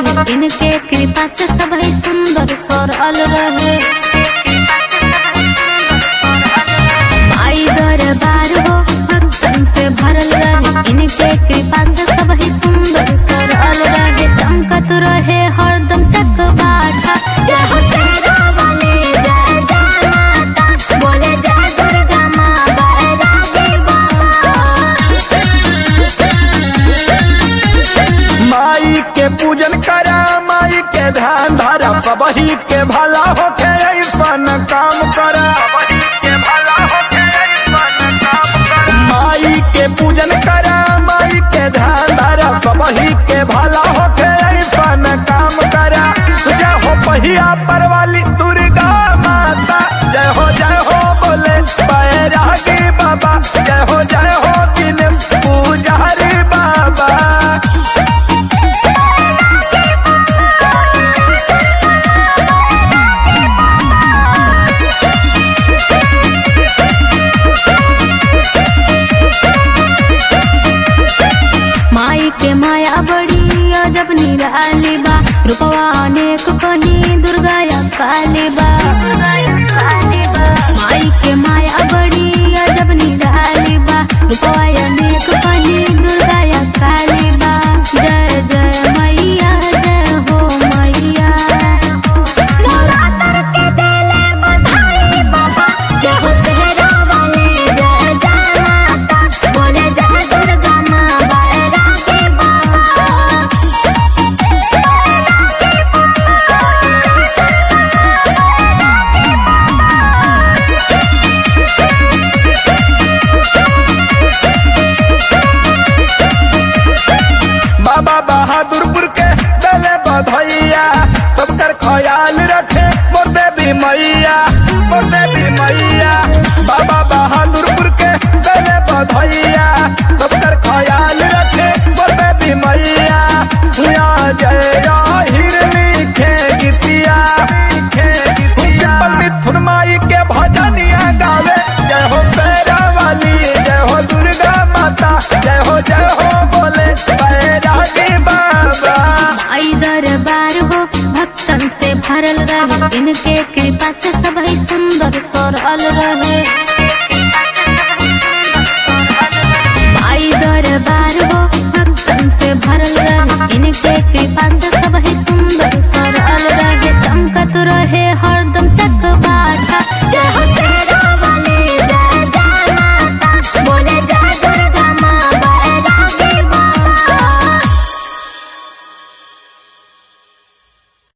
रहे, इनके कृपा से सभी सुंदर सरल रहे। माई दरबार हो भक्तन से भरल रहे, इनके कृपा से सभी सुंदर सरल रहे। चमकत रहे हरदम चकबाटा, जय हो शेरा वाली जय जय माता, बोले जय दुर्गा माँ बैरागी बाबा। माई के पूजन करा, माई के ध्यान धरा, सबही के भला होके ऐसन काम करा। माई के पूजन करा, माई के ध्यान धरा, सबही के भला होके ऐसन काम करा। जय हो पहिया पर वाली दुर्गा माता, जय हो बोले बैरागी बाबा, जय हो दिनेश पुजारी बाबा। माई के माया बड़ी अजब निराली बा, रूपवा अनेक कही दुर्गा या काली बा। माई के माया बड़ी अजब निराली बा, रूपवा अनेक कही दुर्गा या काली बा। जय जय मैया जय हो मैया, नवरात्र के देले बधाई बाबा, जय हो शेरा वाली जय जय माता, बोले जय दुर्गा माँ बैरागी बाबा। बाबा बहादुरपुर के दले बधैया, सबकर ख्याल रखे मोर देवी मैया, मोर देवी मैया। बाबा बहादुरपुर के दले बधैया, सबकर ख्याल रखे मोर देवी मैया। जय हिरनी खे गीतिया, मिथुन माई के भजनिया गावे, जय हो शेरा वाली जय हो दुर्गा माता, जय हो बोले बैरागी बाबा। आई दरबार हो भक्तन से भरल रहे, इनके कृपा से सभी सुंदर सरल